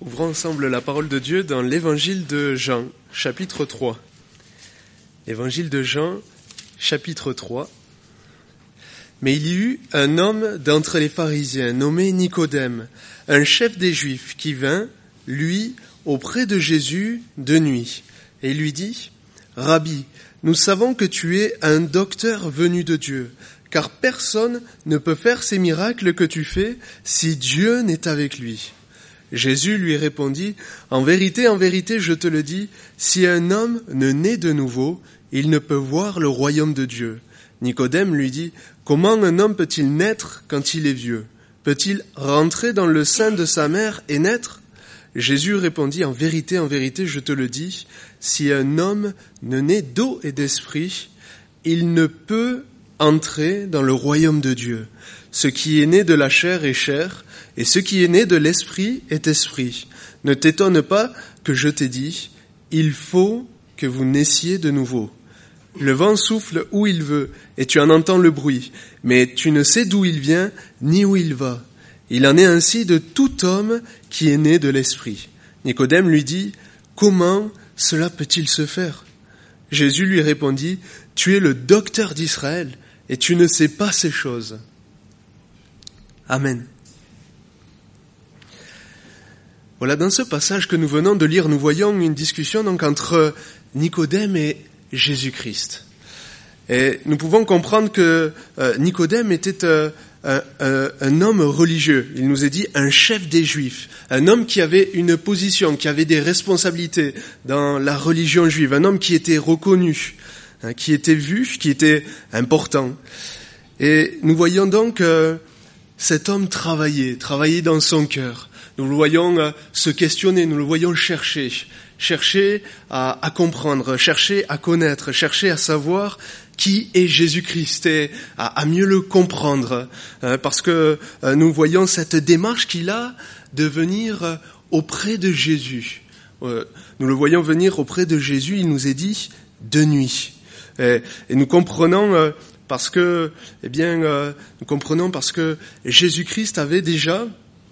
Ouvrons ensemble la parole de Dieu dans l'évangile de Jean, chapitre 3. Évangile de Jean, chapitre 3. Mais il y eut un homme d'entre les pharisiens, nommé Nicodème, un chef des Juifs, qui vint, lui, auprès de Jésus de nuit, et lui dit, « Rabbi, nous savons que tu es un docteur venu de Dieu, car personne ne peut faire ces miracles que tu fais si Dieu n'est avec lui. » Jésus lui répondit, « En vérité, je te le dis, si un homme ne naît de nouveau, il ne peut voir le royaume de Dieu. » Nicodème lui dit, « Comment un homme peut-il naître quand il est vieux? Peut-il rentrer dans le sein de sa mère et naître ?» Jésus répondit, « En vérité, je te le dis, si un homme ne naît d'eau et d'esprit, il ne peut entrer dans le royaume de Dieu. Ce qui est né de la chair est chair, et ce qui est né de l'esprit est esprit. Ne t'étonne pas que je t'ai dit, il faut que vous naissiez de nouveau. Le vent souffle où il veut, et tu en entends le bruit, mais tu ne sais d'où il vient, ni où il va. Il en est ainsi de tout homme qui est né de l'esprit. » Nicodème lui dit, « Comment cela peut-il se faire ?» Jésus lui répondit, « Tu es le docteur d'Israël, et tu ne sais pas ces choses. » Amen. Voilà, dans ce passage que nous venons de lire, nous voyons une discussion donc entre Nicodème et Jésus-Christ. Et nous pouvons comprendre que Nicodème était un homme religieux. Il nous est dit un chef des Juifs, un homme qui avait une position, qui avait des responsabilités dans la religion juive, un homme qui était reconnu, qui était vu, qui était important. Et nous voyons donc cet homme travailler dans son cœur. Nous le voyons se questionner, nous le voyons chercher à comprendre, chercher à connaître, chercher à savoir qui est Jésus-Christ et à mieux le comprendre. Parce que nous voyons cette démarche qu'il a de venir auprès de Jésus. Nous le voyons venir auprès de Jésus, il nous est dit, de nuit. Et nous comprenons parce que Jésus-Christ avait déjà,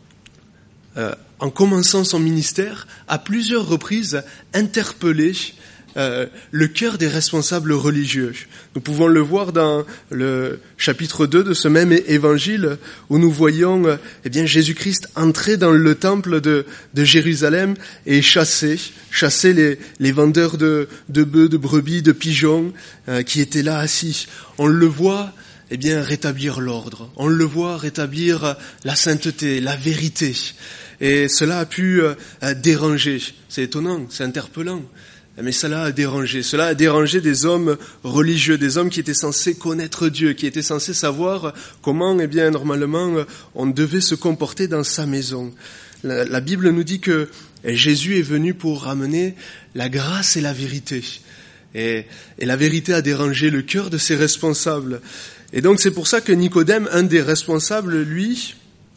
en commençant son ministère, à plusieurs reprises interpellé le cœur des responsables religieux. Nous pouvons le voir dans le chapitre 2 de ce même évangile où nous voyons Jésus-Christ entrer dans le temple de Jérusalem et chasser les vendeurs de bœufs, de brebis, de pigeons qui étaient là assis. On le voit rétablir l'ordre, on le voit rétablir la sainteté, la vérité. Et cela a pu déranger. C'est étonnant, c'est interpellant. Mais cela a dérangé des hommes religieux, des hommes qui étaient censés connaître Dieu, qui étaient censés savoir comment, normalement, on devait se comporter dans sa maison. La Bible nous dit que Jésus est venu pour ramener la grâce et la vérité. Et la vérité a dérangé le cœur de ses responsables. Et donc c'est pour ça que Nicodème, un des responsables, lui,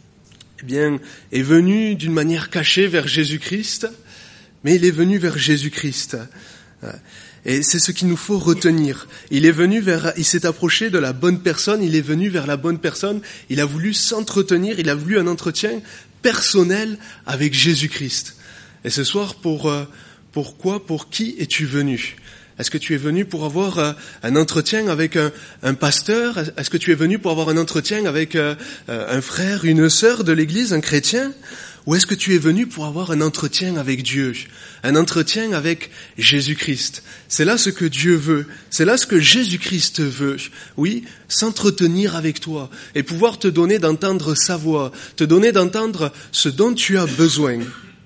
est venu d'une manière cachée vers Jésus-Christ, mais il est venu vers Jésus-Christ. Et c'est ce qu'il nous faut retenir. Il s'est approché de la bonne personne, il est venu vers la bonne personne, il a voulu s'entretenir, il a voulu un entretien personnel avec Jésus-Christ. Et ce soir, pour qui es-tu venu ? Est-ce que tu es venu pour avoir un entretien avec un pasteur ? Est-ce que tu es venu pour avoir un entretien avec un frère, une sœur de l'Église, un chrétien ? Ou est-ce que tu es venu pour avoir un entretien avec Dieu, un entretien avec Jésus-Christ ? C'est là ce que Dieu veut, c'est là ce que Jésus-Christ veut. Oui, s'entretenir avec toi et pouvoir te donner d'entendre sa voix, te donner d'entendre ce dont tu as besoin.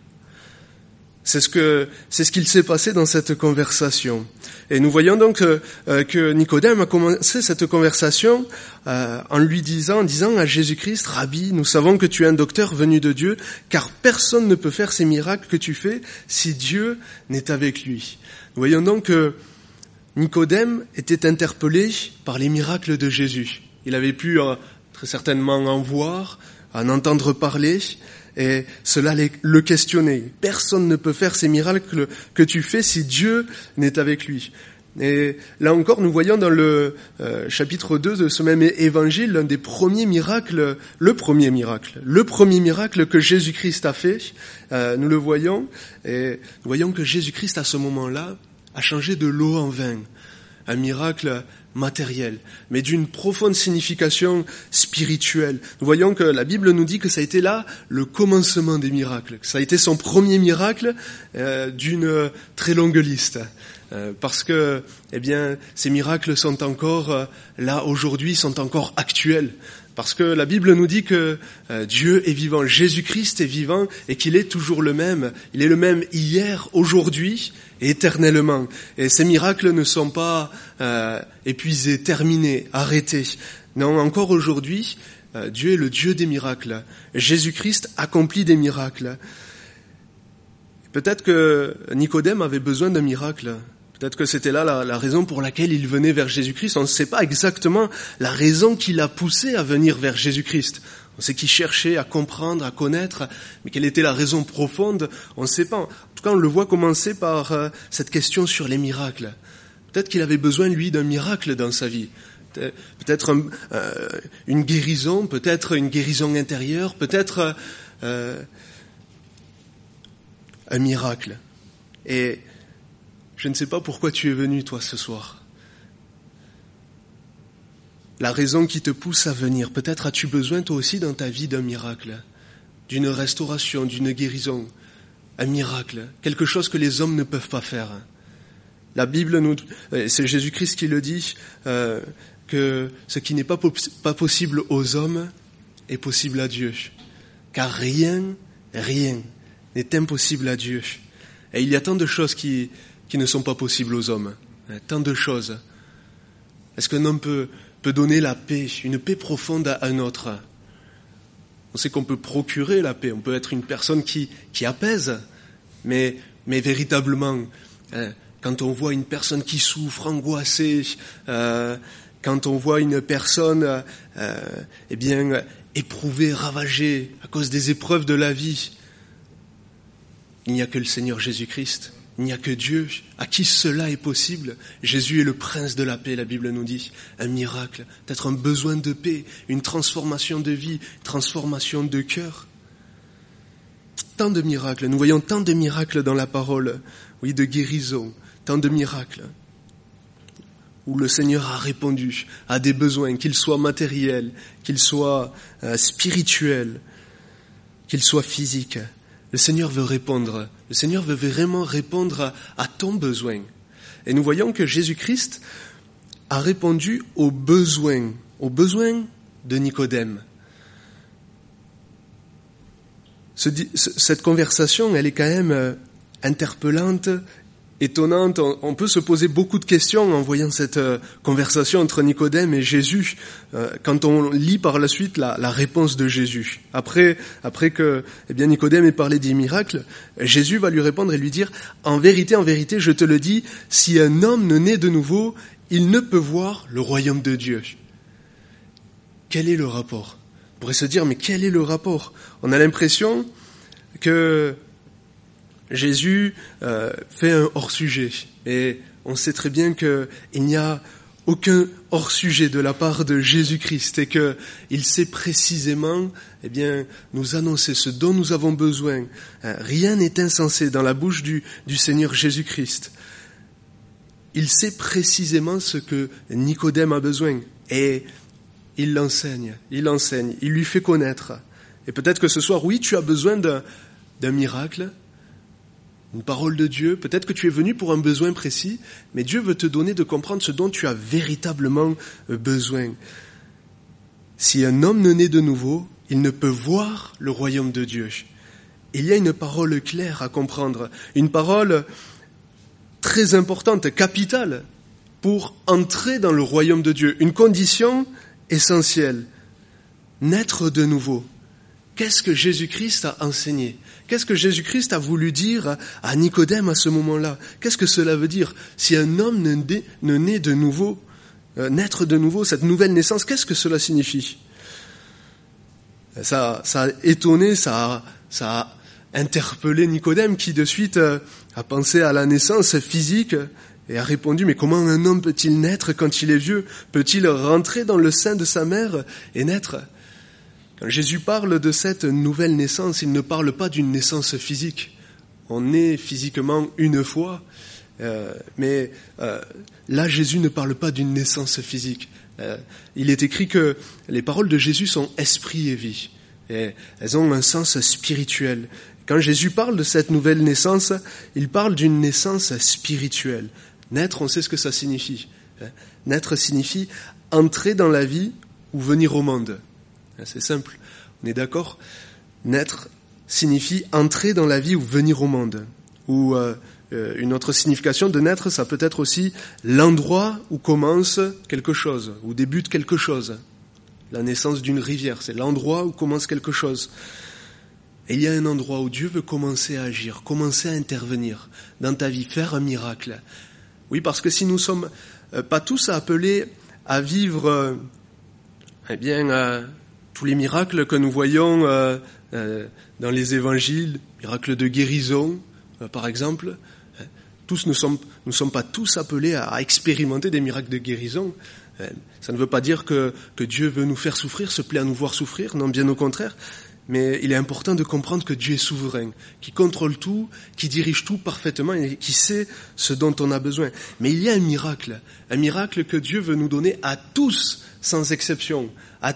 C'est ce qu'il s'est passé dans cette conversation. Et nous voyons donc que Nicodème a commencé cette conversation en disant à Jésus-Christ, « Rabbi, nous savons que tu es un docteur venu de Dieu, car personne ne peut faire ces miracles que tu fais si Dieu n'est avec lui. » Nous voyons donc que Nicodème était interpellé par les miracles de Jésus. Il avait pu très certainement en voir, en entendre parler, et cela le questionnait. Personne ne peut faire ces miracles que tu fais si Dieu n'est avec lui. Et là encore, nous voyons dans le chapitre 2 de ce même évangile l'un des premiers miracles, le premier miracle que Jésus-Christ a fait. Nous le voyons, et nous voyons que Jésus-Christ à ce moment-là a changé de l'eau en vin. Un miracle matériel, mais d'une profonde signification spirituelle. Nous voyons que la Bible nous dit que ça a été là le commencement des miracles. Ça a été son premier miracle d'une très longue liste. Parce que, ces miracles sont encore là aujourd'hui, sont encore actuels. Parce que la Bible nous dit que Dieu est vivant, Jésus-Christ est vivant et qu'il est toujours le même. Il est le même hier, aujourd'hui et éternellement. Et ces miracles ne sont pas épuisés, terminés, arrêtés. Non, encore aujourd'hui, Dieu est le Dieu des miracles. Jésus-Christ accomplit des miracles. Peut-être que Nicodème avait besoin d'un miracle. Peut-être que c'était là la raison pour laquelle il venait vers Jésus-Christ. On ne sait pas exactement la raison qui l'a poussé à venir vers Jésus-Christ. On sait qu'il cherchait à comprendre, à connaître, mais quelle était la raison profonde, on ne sait pas. En tout cas, on le voit commencer par cette question sur les miracles. Peut-être qu'il avait besoin, lui, d'un miracle dans sa vie. Peut-être une guérison intérieure, peut-être un miracle. Et je ne sais pas pourquoi tu es venu, toi, ce soir. La raison qui te pousse à venir, peut-être as-tu besoin, toi aussi, dans ta vie, d'un miracle, d'une restauration, d'une guérison, un miracle, quelque chose que les hommes ne peuvent pas faire. La Bible c'est Jésus-Christ qui le dit, que ce qui n'est pas possible aux hommes est possible à Dieu. Car rien n'est impossible à Dieu. Et il y a tant de choses qui ne sont pas possibles aux hommes. Tant de choses. Est-ce qu'un homme peut donner la paix, une paix profonde à un autre? On sait qu'on peut procurer la paix, on peut être une personne qui apaise, mais véritablement, quand on voit une personne qui souffre, angoissée, quand on voit une personne éprouvée, ravagée à cause des épreuves de la vie, il n'y a que le Seigneur Jésus-Christ. Il n'y a que Dieu à qui cela est possible. Jésus est le prince de la paix, la Bible nous dit. Un miracle, peut-être un besoin de paix, une transformation de vie, une transformation de cœur. Tant de miracles, nous voyons tant de miracles dans la parole, oui, de guérison, tant de miracles où le Seigneur a répondu à des besoins, qu'ils soient matériels, qu'ils soient spirituels, qu'ils soient physiques. Le Seigneur veut répondre. Le Seigneur veut vraiment répondre à ton besoin. Et nous voyons que Jésus-Christ a répondu aux besoins de Nicodème. Cette conversation, elle est quand même interpellante, étonnante. On peut se poser beaucoup de questions en voyant cette conversation entre Nicodème et Jésus, quand on lit par la suite la réponse de Jésus. Après que Nicodème ait parlé des miracles, Jésus va lui répondre et lui dire « En vérité, je te le dis, si un homme ne naît de nouveau, il ne peut voir le royaume de Dieu. » Quel est le rapport? On pourrait se dire « Mais quel est le rapport ?» On a l'impression que Jésus fait un hors-sujet. Et on sait très bien qu'il n'y a aucun hors-sujet de la part de Jésus-Christ et qu'il sait précisément nous annoncer ce dont nous avons besoin. Rien n'est insensé dans la bouche du Seigneur Jésus-Christ. Il sait précisément ce que Nicodème a besoin et il l'enseigne, il lui fait connaître. Et peut-être que ce soir, oui, tu as besoin d'un miracle, une parole de Dieu, peut-être que tu es venu pour un besoin précis, mais Dieu veut te donner de comprendre ce dont tu as véritablement besoin. Si un homme ne naît de nouveau, il ne peut voir le royaume de Dieu. Il y a une parole claire à comprendre, une parole très importante, capitale, pour entrer dans le royaume de Dieu, une condition essentielle, naître de nouveau. Qu'est-ce que Jésus-Christ a enseigné? Qu'est-ce que Jésus-Christ a voulu dire à Nicodème à ce moment-là? Qu'est-ce que cela veut dire? Si un homme ne naît de nouveau, naître de nouveau, cette nouvelle naissance, qu'est-ce que cela signifie? Ça a étonné, ça a interpellé Nicodème qui de suite a pensé à la naissance physique et a répondu, mais comment un homme peut-il naître quand il est vieux? Peut-il rentrer dans le sein de sa mère et naître? Quand Jésus parle de cette nouvelle naissance, il ne parle pas d'une naissance physique. On naît physiquement une fois, mais là Jésus ne parle pas d'une naissance physique. Il est écrit que les paroles de Jésus sont esprit et vie, et elles ont un sens spirituel. Quand Jésus parle de cette nouvelle naissance, il parle d'une naissance spirituelle. Naître, on sait ce que ça signifie. Naître signifie entrer dans la vie ou venir au monde. C'est simple, on est d'accord? Naître signifie entrer dans la vie ou venir au monde. Ou une autre signification de naître, ça peut être aussi l'endroit où commence quelque chose, où débute quelque chose. La naissance d'une rivière, c'est l'endroit où commence quelque chose. Et il y a un endroit où Dieu veut commencer à agir, commencer à intervenir dans ta vie, faire un miracle. Oui, parce que si nous sommes pas tous appelés à vivre tous les miracles que nous voyons dans les évangiles, miracles de guérison, par exemple, tous nous sommes pas tous appelés à expérimenter des miracles de guérison. Ça ne veut pas dire que Dieu veut nous faire souffrir, se plaît à nous voir souffrir, non, bien au contraire. Mais il est important de comprendre que Dieu est souverain, qui contrôle tout, qui dirige tout parfaitement et qui sait ce dont on a besoin. Mais il y a un miracle que Dieu veut nous donner à tous sans exception,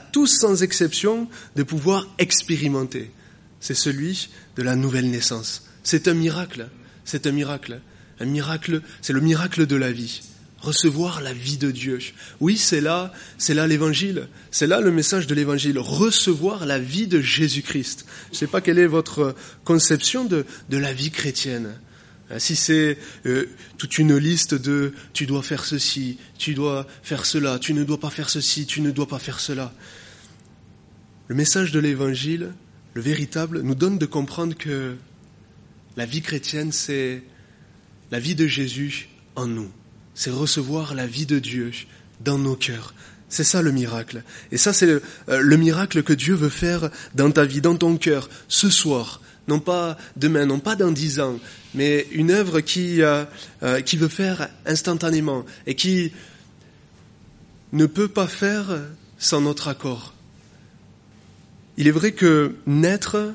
de pouvoir expérimenter. C'est celui de la nouvelle naissance. C'est un miracle, c'est le miracle de la vie. Recevoir la vie de Dieu. Oui, c'est là l'évangile. C'est là le message de l'évangile. Recevoir la vie de Jésus-Christ. Je ne sais pas quelle est votre conception de la vie chrétienne. Si c'est toute une liste de tu dois faire ceci, tu dois faire cela, tu ne dois pas faire ceci, tu ne dois pas faire cela. Le message de l'évangile, le véritable, nous donne de comprendre que la vie chrétienne, c'est la vie de Jésus en nous. C'est recevoir la vie de Dieu dans nos cœurs. C'est ça le miracle. Et ça, c'est le miracle que Dieu veut faire dans ta vie, dans ton cœur, ce soir. Non pas demain, non pas dans 10 ans, mais une œuvre qui veut faire instantanément et qui ne peut pas faire sans notre accord. Il est vrai que naître,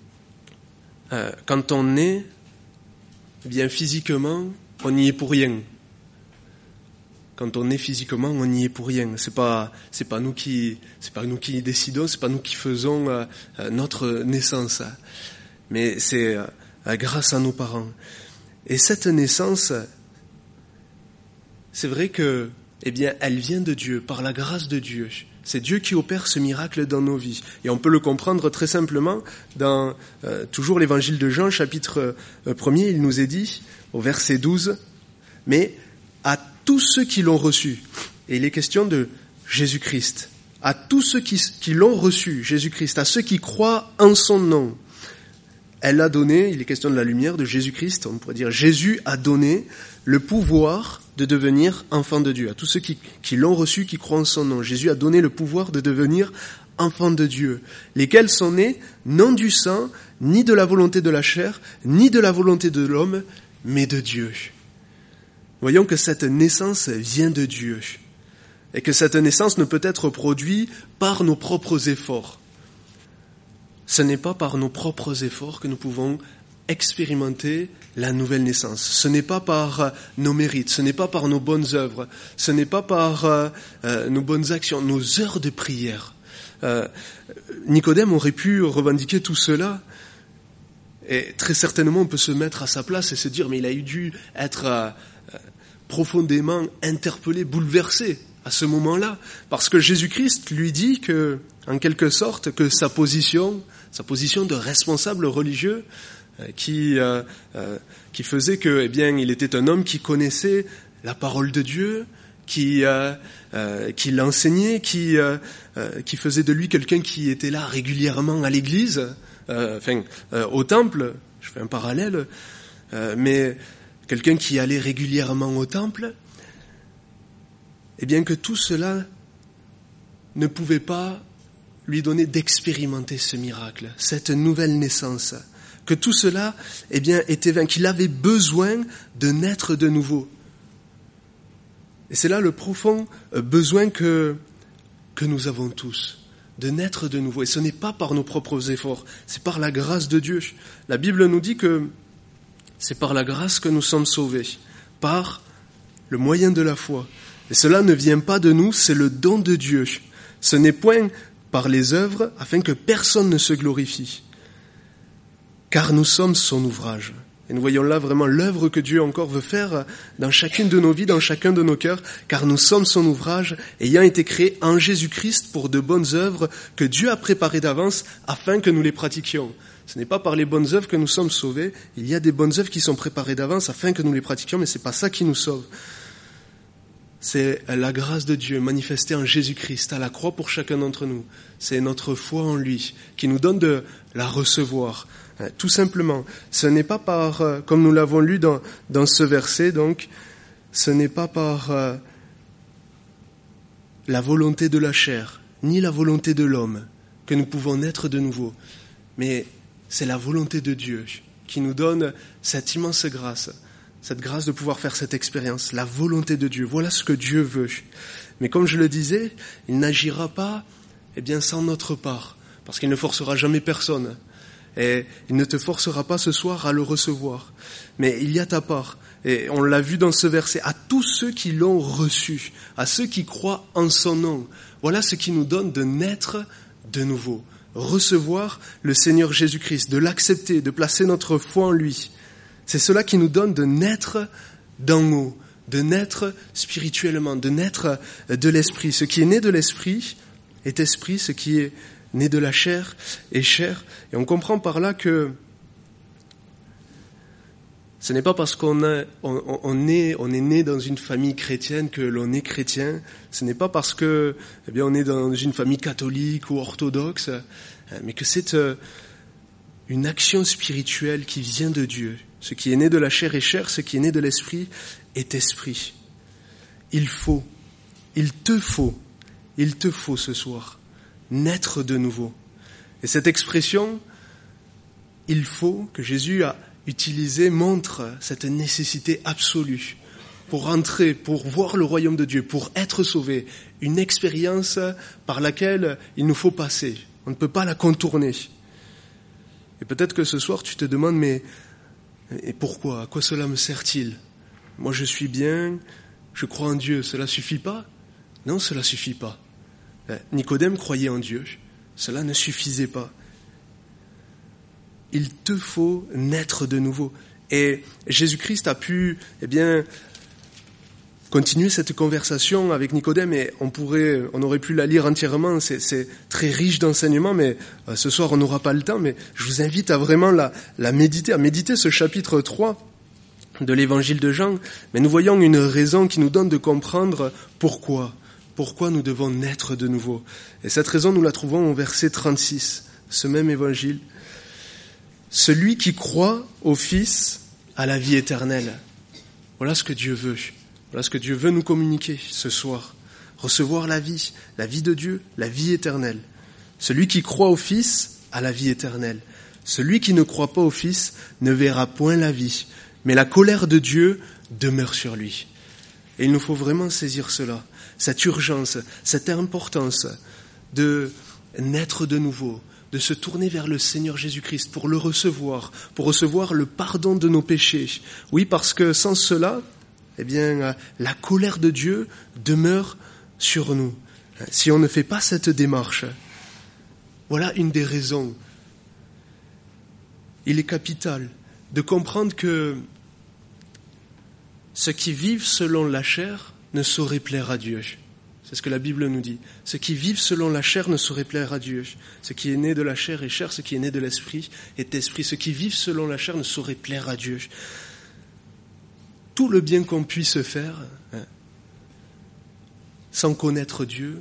quand on naît, eh bien physiquement, on n'y est pour rien. Quand on est physiquement, on n'y est pour rien. C'est pas nous qui décidons, c'est pas nous qui faisons notre naissance. Mais c'est grâce à nos parents. Et cette naissance, c'est vrai que, eh bien, elle vient de Dieu, par la grâce de Dieu. C'est Dieu qui opère ce miracle dans nos vies. Et on peut le comprendre très simplement dans toujours l'évangile de Jean, chapitre 1er, il nous est dit, au verset 12, mais à tous ceux qui l'ont reçu, et il est question de Jésus-Christ, à tous ceux qui l'ont reçu, Jésus-Christ, à ceux qui croient en son nom, elle a donné, il est question de la lumière de Jésus-Christ, on pourrait dire Jésus a donné le pouvoir de devenir enfant de Dieu. À tous ceux qui l'ont reçu, qui croient en son nom, Jésus a donné le pouvoir de devenir enfants de Dieu, lesquels sont nés non du sang, ni de la volonté de la chair, ni de la volonté de l'homme, mais de Dieu. Voyons que cette naissance vient de Dieu et que cette naissance ne peut être produite par nos propres efforts. Ce n'est pas par nos propres efforts que nous pouvons expérimenter la nouvelle naissance. Ce n'est pas par nos mérites, ce n'est pas par nos bonnes œuvres, ce n'est pas par nos bonnes actions, nos heures de prière. Nicodème aurait pu revendiquer tout cela et très certainement on peut se mettre à sa place et se dire mais il a dû être profondément interpellé, bouleversé à ce moment-là, parce que Jésus-Christ lui dit que, en quelque sorte, que sa position de responsable religieux, qui faisait que, eh bien, il était un homme qui connaissait la parole de Dieu, qui l'enseignait, qui faisait de lui quelqu'un qui était là régulièrement à l'église, au temple. Je fais un parallèle, mais quelqu'un qui allait régulièrement au temple, eh bien que tout cela ne pouvait pas lui donner d'expérimenter ce miracle, cette nouvelle naissance, que tout cela, eh bien, était vain, qu'il avait besoin de naître de nouveau. Et c'est là le profond besoin que nous avons tous, de naître de nouveau. Et ce n'est pas par nos propres efforts, c'est par la grâce de Dieu. La Bible nous dit que c'est par la grâce que nous sommes sauvés, par le moyen de la foi. Et cela ne vient pas de nous, c'est le don de Dieu. Ce n'est point par les œuvres, afin que personne ne se glorifie. Car nous sommes son ouvrage. Et nous voyons là vraiment l'œuvre que Dieu encore veut faire dans chacune de nos vies, dans chacun de nos cœurs, car nous sommes son ouvrage, ayant été créés en Jésus-Christ pour de bonnes œuvres que Dieu a préparées d'avance afin que nous les pratiquions. Ce n'est pas par les bonnes œuvres que nous sommes sauvés, il y a des bonnes œuvres qui sont préparées d'avance afin que nous les pratiquions, mais c'est pas ça qui nous sauve. C'est la grâce de Dieu manifestée en Jésus-Christ à la croix pour chacun d'entre nous. C'est notre foi en lui qui nous donne de la recevoir. Tout simplement, ce n'est pas par, comme nous l'avons lu dans ce verset, donc, ce n'est pas par la volonté de la chair, ni la volonté de l'homme, que nous pouvons naître de nouveau, mais c'est la volonté de Dieu qui nous donne cette immense grâce, cette grâce de pouvoir faire cette expérience, la volonté de Dieu. Voilà ce que Dieu veut. Mais comme je le disais, il n'agira pas, sans notre part, parce qu'il ne forcera jamais personne. Et il ne te forcera pas ce soir à le recevoir. Mais il y a ta part. Et on l'a vu dans ce verset, à tous ceux qui l'ont reçu, à ceux qui croient en son nom. Voilà ce qui nous donne de naître de nouveau. Recevoir le Seigneur Jésus-Christ, de l'accepter, de placer notre foi en lui. C'est cela qui nous donne de naître d'en haut, de naître spirituellement, de naître de l'esprit. Ce qui est né de l'esprit est esprit, ce qui est né de la chair est chair. Et on comprend par là que ce n'est pas parce qu'on est né dans une famille chrétienne que l'on est chrétien. Ce n'est pas parce que on est dans une famille catholique ou orthodoxe, mais que c'est une action spirituelle qui vient de Dieu. Ce qui est né de la chair est chair, ce qui est né de l'esprit est esprit. Il te faut ce soir naître de nouveau. Et cette expression, il faut, que Jésus a utilisée, montre cette nécessité absolue pour entrer, pour voir le royaume de Dieu, pour être sauvé. Une expérience par laquelle il nous faut passer. On ne peut pas la contourner. Et peut-être que ce soir, tu te demandes, mais et pourquoi? À quoi cela me sert-il? Moi, je suis bien, je crois en Dieu, cela suffit pas? Non, cela suffit pas. Nicodème croyait en Dieu, cela ne suffisait pas. Il te faut naître de nouveau. Et Jésus-Christ a pu, continuer cette conversation avec Nicodème, et on aurait pu la lire entièrement, c'est très riche d'enseignements, mais ce soir on n'aura pas le temps, mais je vous invite à vraiment la méditer, à méditer ce chapitre 3 de l'évangile de Jean. Mais nous voyons une raison qui nous donne de comprendre pourquoi nous devons naître de nouveau. Et cette raison, nous la trouvons au verset 36, ce même évangile. Celui qui croit au Fils a la vie éternelle. Voilà ce que Dieu veut. Voilà ce que Dieu veut nous communiquer ce soir. Recevoir la vie de Dieu, la vie éternelle. Celui qui croit au Fils a la vie éternelle. Celui qui ne croit pas au Fils ne verra point la vie, mais la colère de Dieu demeure sur lui. Et il nous faut vraiment saisir cela, cette urgence, cette importance de naître de nouveau, de se tourner vers le Seigneur Jésus-Christ pour le recevoir, pour recevoir le pardon de nos péchés. Oui, parce que sans cela, la colère de Dieu demeure sur nous. Si on ne fait pas cette démarche, voilà une des raisons. Il est capital de comprendre que ceux qui vivent selon la chair ne sauraient plaire à Dieu. C'est ce que la Bible nous dit. Ceux qui vivent selon la chair ne sauraient plaire à Dieu. Ce qui est né de la chair est chair, ce qui est né de l'esprit est esprit. Ceux qui vivent selon la chair ne sauraient plaire à Dieu. Tout le bien qu'on puisse faire, sans connaître Dieu,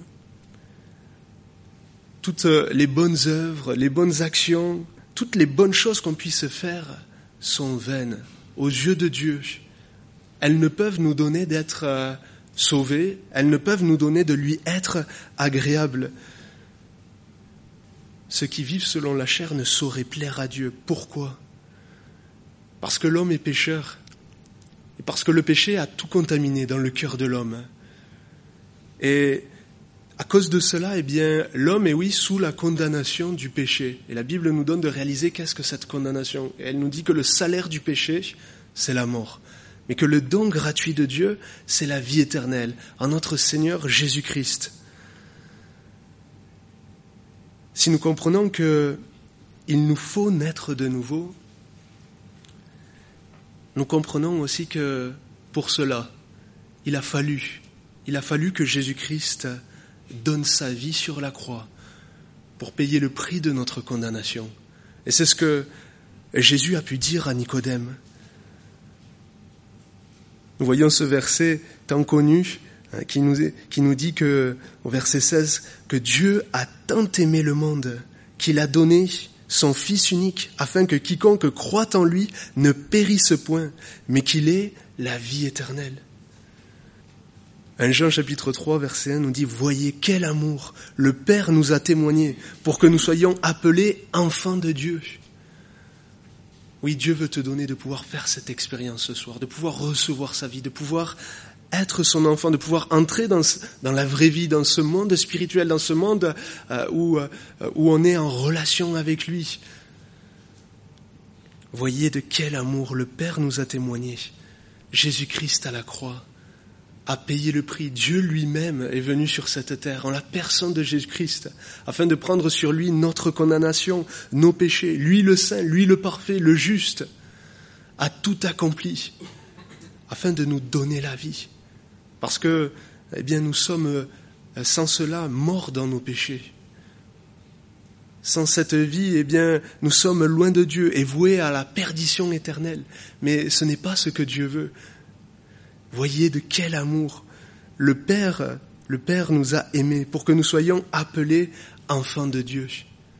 toutes les bonnes œuvres, les bonnes actions, toutes les bonnes choses qu'on puisse faire sont vaines aux yeux de Dieu. Elles ne peuvent nous donner d'être sauvés, elles ne peuvent nous donner de lui être agréables. Ceux qui vivent selon la chair ne sauraient plaire à Dieu. Pourquoi? Parce que l'homme est pécheur. Et parce que le péché a tout contaminé dans le cœur de l'homme. Et à cause de cela, l'homme est sous la condamnation du péché. Et la Bible nous donne de réaliser qu'est-ce que cette condamnation. Et elle nous dit que le salaire du péché, c'est la mort. Mais que le don gratuit de Dieu, c'est la vie éternelle, en notre Seigneur Jésus-Christ. Si nous comprenons qu'il nous faut naître de nouveau, nous comprenons aussi que pour cela, il a fallu que Jésus-Christ donne sa vie sur la croix pour payer le prix de notre condamnation. Et c'est ce que Jésus a pu dire à Nicodème. Nous voyons ce verset tant connu qui nous dit que, au verset 16, que Dieu a tant aimé le monde qu'il a donné son Fils unique afin que quiconque croit en lui ne périsse point, mais qu'il ait la vie éternelle. 1 Jean chapitre 3 verset 1 nous dit « Voyez quel amour le Père nous a témoigné pour que nous soyons appelés enfants de Dieu. » Oui, Dieu veut te donner de pouvoir faire cette expérience ce soir, de pouvoir recevoir sa vie, de pouvoir être son enfant, de pouvoir entrer dans la vraie vie, dans ce monde spirituel, dans ce monde où on est en relation avec lui. Voyez de quel amour le Père nous a témoigné. Jésus-Christ à la croix a payé le prix. Dieu lui-même est venu sur cette terre en la personne de Jésus-Christ afin de prendre sur lui notre condamnation, nos péchés. Lui le saint, lui le parfait, le juste, a tout accompli afin de nous donner la vie. Parce que, nous sommes sans cela morts dans nos péchés. Sans cette vie, nous sommes loin de Dieu et voués à la perdition éternelle. Mais ce n'est pas ce que Dieu veut. Voyez de quel amour le Père nous a aimés pour que nous soyons appelés enfants de Dieu.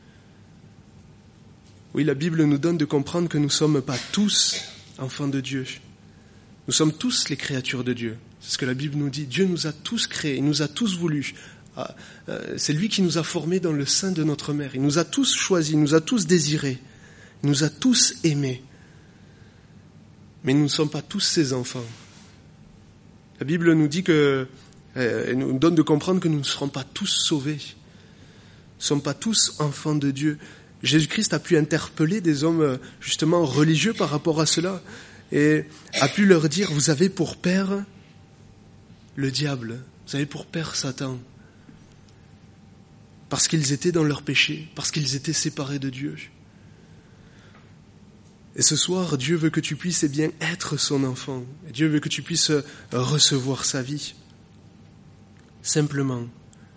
Oui, la Bible nous donne de comprendre que nous ne sommes pas tous enfants de Dieu. Nous sommes tous les créatures de Dieu. C'est ce que la Bible nous dit. Dieu nous a tous créés, il nous a tous voulus. C'est lui qui nous a formés dans le sein de notre mère. Il nous a tous choisis, il nous a tous désirés, il nous a tous aimés. Mais nous ne sommes pas tous ses enfants. La Bible nous dit elle nous donne de comprendre que nous ne serons pas tous sauvés. Nous ne sommes pas tous enfants de Dieu. Jésus-Christ a pu interpeller des hommes justement religieux par rapport à cela et a pu leur dire, vous avez pour père le diable, vous avez pour père Satan. Parce qu'ils étaient dans leur péché, parce qu'ils étaient séparés de Dieu. Et ce soir, Dieu veut que tu puisses être son enfant. Dieu veut que tu puisses recevoir sa vie. Simplement,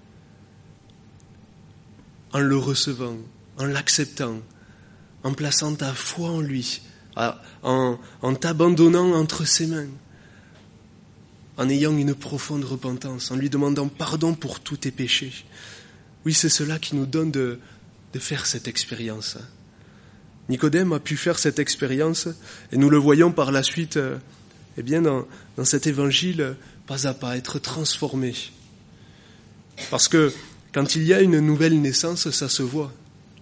en le recevant, en l'acceptant, en plaçant ta foi en lui, en t'abandonnant entre ses mains, en ayant une profonde repentance, en lui demandant pardon pour tous tes péchés. Oui, c'est cela qui nous donne de faire cette expérience. Nicodème a pu faire cette expérience et nous le voyons par la suite dans cet évangile pas à pas être transformé. Parce que quand il y a une nouvelle naissance, ça se voit.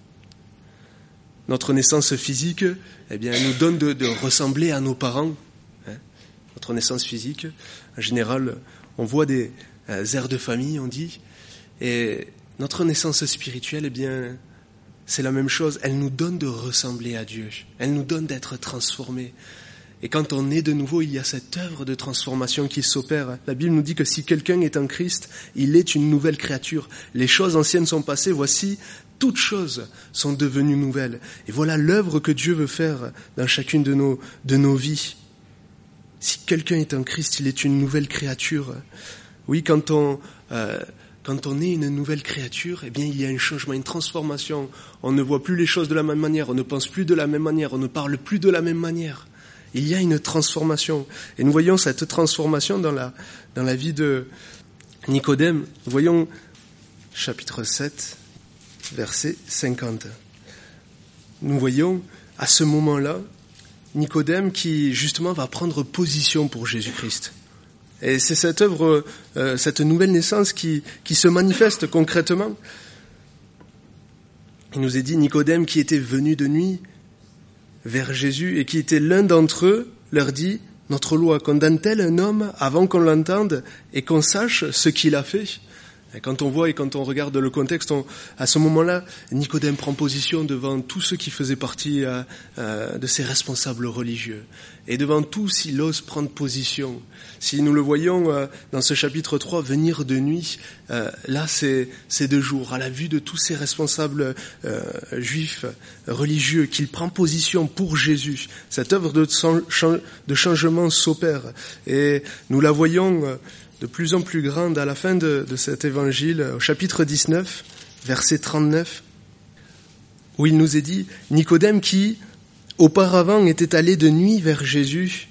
Notre naissance physique nous donne de ressembler à nos parents. Notre naissance physique, en général, on voit des airs de famille, on dit. Et notre naissance spirituelle, c'est la même chose. Elle nous donne de ressembler à Dieu. Elle nous donne d'être transformés. Et quand on est de nouveau, il y a cette œuvre de transformation qui s'opère. La Bible nous dit que si quelqu'un est en Christ, il est une nouvelle créature. Les choses anciennes sont passées, voici, toutes choses sont devenues nouvelles. Et voilà l'œuvre que Dieu veut faire dans chacune de nos vies. Si quelqu'un est en Christ, il est une nouvelle créature. Oui, quand on est une nouvelle créature, il y a un changement, une transformation. On ne voit plus les choses de la même manière, on ne pense plus de la même manière, on ne parle plus de la même manière. Il y a une transformation. Et nous voyons cette transformation dans la vie de Nicodème. Nous voyons chapitre 7, verset 50. Nous voyons à ce moment-là Nicodème qui justement va prendre position pour Jésus-Christ. Et c'est cette œuvre, cette nouvelle naissance qui se manifeste concrètement. Il nous est dit, Nicodème qui était venu de nuit vers Jésus et qui était l'un d'entre eux, leur dit, Notre loi condamne-t-elle un homme avant qu'on l'entende et qu'on sache ce qu'il a fait ? Et quand on voit et quand on regarde le contexte, à ce moment-là, Nicodème prend position devant tous ceux qui faisaient partie de ses responsables religieux. Et devant tous, il ose prendre position. Si nous le voyons dans ce chapitre 3, venir de nuit, là c'est de jour, à la vue de tous ces responsables juifs, religieux, qu'il prend position pour Jésus. Cette œuvre de changement s'opère. Et nous la voyons de plus en plus grande à la fin de cet évangile, au chapitre 19, verset 39, où il nous est dit, Nicodème qui, auparavant, était allé de nuit vers Jésus.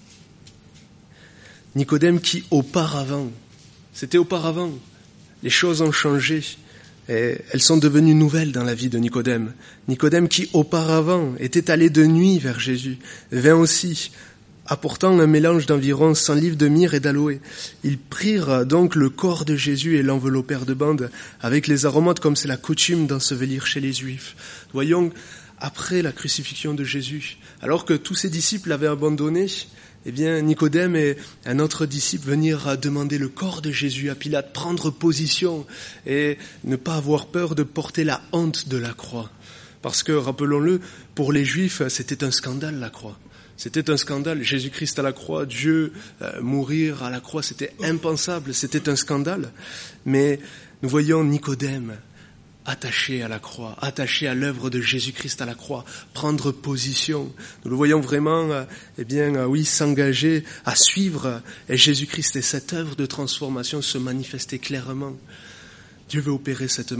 Nicodème qui, auparavant, c'était auparavant, les choses ont changé, et elles sont devenues nouvelles dans la vie de Nicodème. Nicodème qui, auparavant, était allé de nuit vers Jésus, vint aussi, apportant un mélange d'environ 100 livres de myrrhe et d'aloès. Ils prirent donc le corps de Jésus et l'enveloppèrent de bandes avec les aromates comme c'est la coutume d'ensevelir chez les Juifs. Voyons, après la crucifixion de Jésus, alors que tous ses disciples l'avaient abandonné, eh bien Nicodème et un autre disciple venir demander le corps de Jésus à Pilate, prendre position et ne pas avoir peur de porter la honte de la croix. Parce que, rappelons-le, pour les Juifs, c'était un scandale la croix. C'était un scandale. Jésus-Christ à la croix, Dieu mourir à la croix, c'était impensable, c'était un scandale. Mais nous voyons Nicodème attaché à la croix, attaché à l'œuvre de Jésus-Christ à la croix, prendre position. Nous le voyons vraiment, s'engager à suivre Jésus-Christ et cette œuvre de transformation se manifester clairement. Dieu veut opérer cette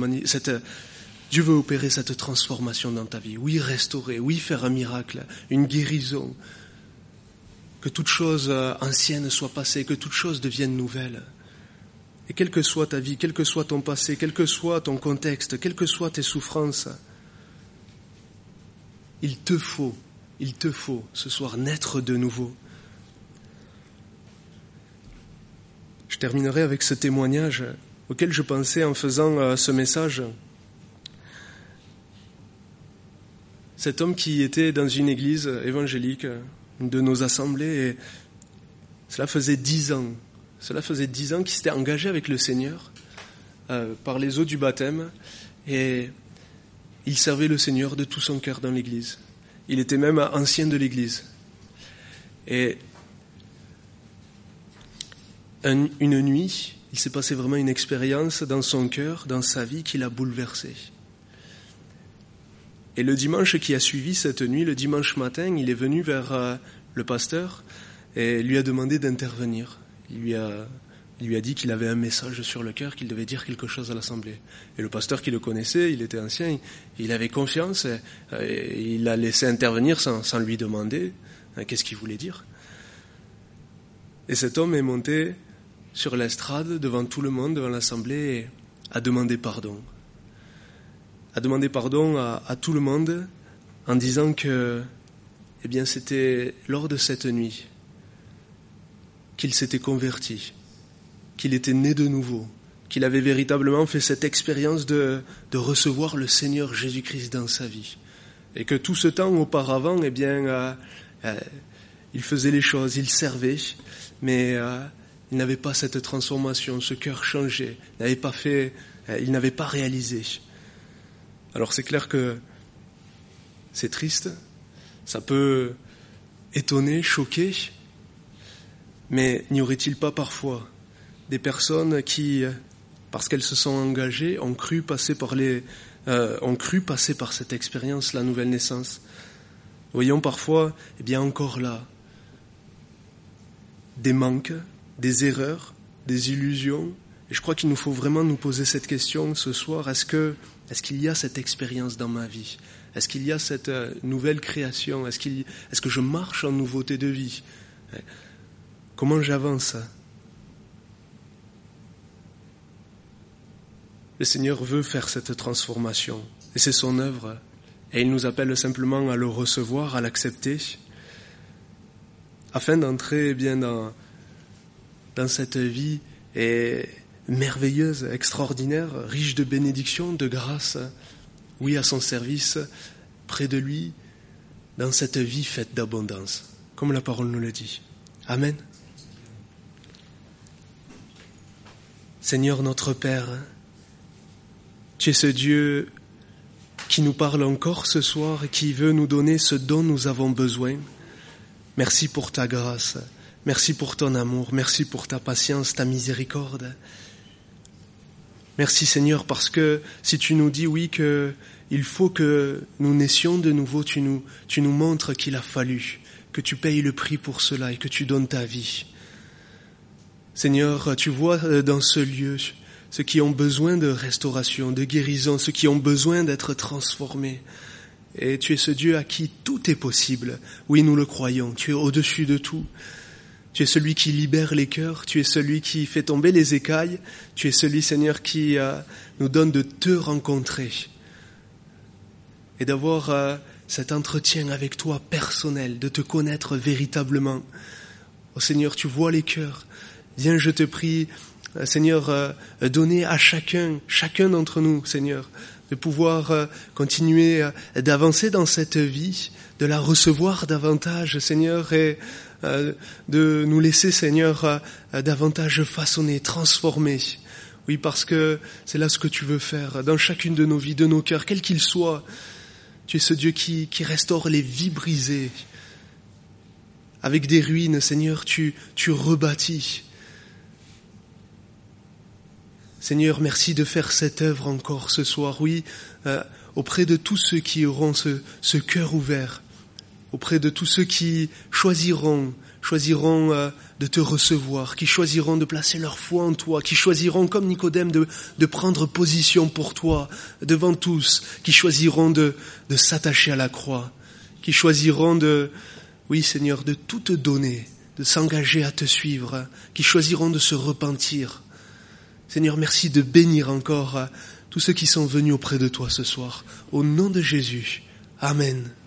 transformation dans ta vie. Oui, restaurer, oui, faire un miracle, une guérison. Que toute chose ancienne soit passée, que toute chose devienne nouvelle. Et quelle que soit ta vie, quel que soit ton passé, quel que soit ton contexte, quelles que soient tes souffrances, il te faut ce soir naître de nouveau. Je terminerai avec ce témoignage auquel je pensais en faisant ce message. Cet homme qui était dans une église évangélique, une de nos assemblées, et cela faisait 10 ans qu'il s'était engagé avec le Seigneur par les eaux du baptême, et il servait le Seigneur de tout son cœur dans l'église. Il était même ancien de l'église. Et une nuit, il s'est passé vraiment une expérience dans son cœur, dans sa vie, qui l'a bouleversé. Et le dimanche qui a suivi cette nuit, le dimanche matin, il est venu vers le pasteur et lui a demandé d'intervenir. Il lui a dit qu'il avait un message sur le cœur, qu'il devait dire quelque chose à l'assemblée. Et le pasteur qui le connaissait, il était ancien, il avait confiance et il l'a laissé intervenir sans lui demander qu'est-ce qu'il voulait dire. Et cet homme est monté sur l'estrade devant tout le monde, devant l'assemblée, et a demandé pardon. A demandé pardon à tout le monde en disant que c'était lors de cette nuit qu'il s'était converti, qu'il était né de nouveau, qu'il avait véritablement fait cette expérience de recevoir le Seigneur Jésus-Christ dans sa vie. Et que tout ce temps auparavant, il faisait les choses, il servait, mais il n'avait pas cette transformation, ce cœur changé, il n'avait pas réalisé. Alors c'est clair que c'est triste, ça peut étonner, choquer, mais n'y aurait-il pas parfois des personnes qui, parce qu'elles se sont engagées, ont cru passer par cette expérience, la nouvelle naissance. Voyons parfois, encore là, des manques, des erreurs, des illusions. Et je crois qu'il nous faut vraiment nous poser cette question ce soir. Est-ce qu'il y a cette expérience dans ma vie? Est-ce qu'il y a cette nouvelle création? Est-ce que je marche en nouveauté de vie? Comment j'avance? Le Seigneur veut faire cette transformation. Et c'est son œuvre. Et il nous appelle simplement à le recevoir, à l'accepter, afin d'entrer dans cette vie merveilleuse, extraordinaire, riche de bénédictions, de grâce, oui, à son service, près de lui, dans cette vie faite d'abondance, comme la parole nous le dit. Amen. Seigneur notre Père, tu es ce Dieu qui nous parle encore ce soir et qui veut nous donner ce dont nous avons besoin. Merci pour ta grâce, merci pour ton amour, merci pour ta patience, ta miséricorde. Merci Seigneur parce que si tu nous dis oui qu'il faut que nous naissions de nouveau, tu nous montres qu'il a fallu, que tu payes le prix pour cela et que tu donnes ta vie. Seigneur, tu vois dans ce lieu ceux qui ont besoin de restauration, de guérison, ceux qui ont besoin d'être transformés. Et tu es ce Dieu à qui tout est possible. Oui, nous le croyons, tu es au-dessus de tout. Tu es celui qui libère les cœurs, tu es celui qui fait tomber les écailles, tu es celui, Seigneur, qui nous donne de te rencontrer et d'avoir cet entretien avec toi personnel, de te connaître véritablement. Oh Seigneur, tu vois les cœurs. Viens, je te prie, Seigneur, donner à chacun d'entre nous, Seigneur, de pouvoir continuer d'avancer dans cette vie, de la recevoir davantage, Seigneur, et de nous laisser, Seigneur, davantage façonner, transformer. Oui, parce que c'est là ce que tu veux faire, dans chacune de nos vies, de nos cœurs, quels qu'ils soient. Tu es ce Dieu qui restaure les vies brisées. Avec des ruines, Seigneur, tu rebâtis. Seigneur, merci de faire cette œuvre encore ce soir, oui, auprès de tous ceux qui auront ce cœur ouvert, auprès de tous ceux qui choisiront de te recevoir, qui choisiront de placer leur foi en toi, qui choisiront comme Nicodème de prendre position pour toi devant tous, qui choisiront de s'attacher à la croix, qui choisiront oui Seigneur, de tout te donner, de s'engager à te suivre, qui choisiront de se repentir. Seigneur, merci de bénir encore tous ceux qui sont venus auprès de toi ce soir. Au nom de Jésus. Amen.